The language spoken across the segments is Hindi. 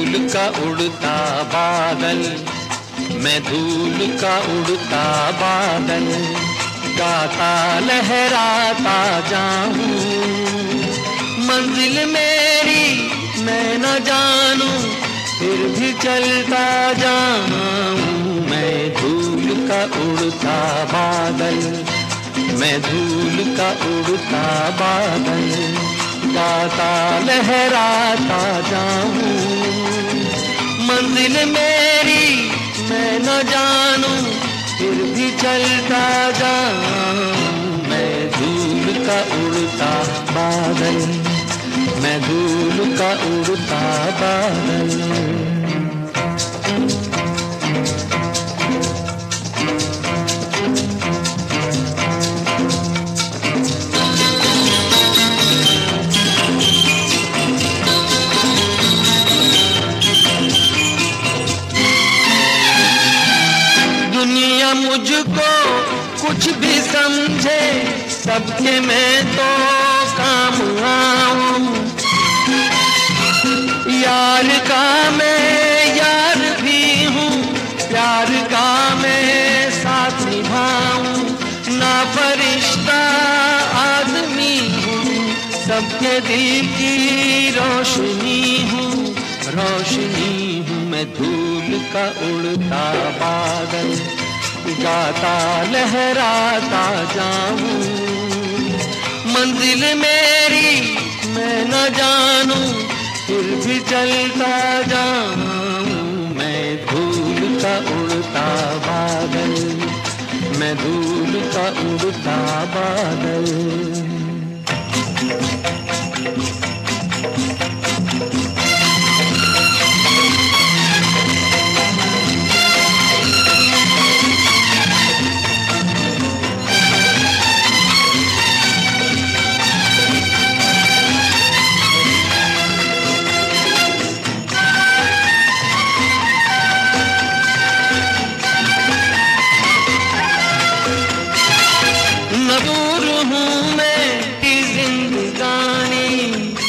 धूल का उड़ता बादल, मैं धूल का उड़ता बादल, गाता लहराता जाऊं, मंजिल मेरी मैं न जानूं, फिर भी चलता जाऊं। मैं धूल का उड़ता बादल, मैं धूल का उड़ता बादल, गाता लहराता जाऊं, मंजिल मेरी मैं न जानूं, फिर भी चलता जाऊं। मैं धूल का उड़ता बादल, मैं धूल का उड़ता बादल। दुनिया मुझको कुछ भी समझे, सबके मैं तो काम आऊं, यार का मैं यार भी हूँ, प्यार का मैं साथ निभाऊं, ना फरिश्ता आदमी हूँ, सबके दिल की रोशनी हूँ, रोशनी हूँ। मैं धूल का उड़ता बादल, गाता लहराता जाऊं, मंजिल मेरी मैं न जानूं, फिर भी चलता जाऊं। मैं धूल का उड़ता बादल, मैं धूल का उड़ता बादल। दूर हूँ मैं की जिंदगानी,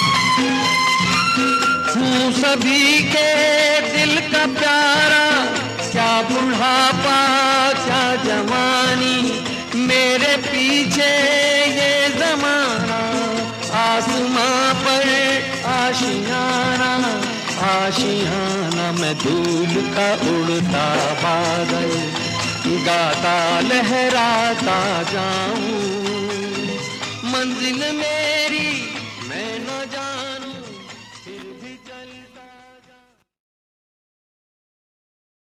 हूँ सभी के दिल का प्यारा, क्या बुढ़ापा क्या जवानी, मेरे पीछे ये जमाना, आसमां पर आशियाना, आशियाना। मैं धूल का उड़ता बादल, गाता लहराता जाऊं, मंजिल में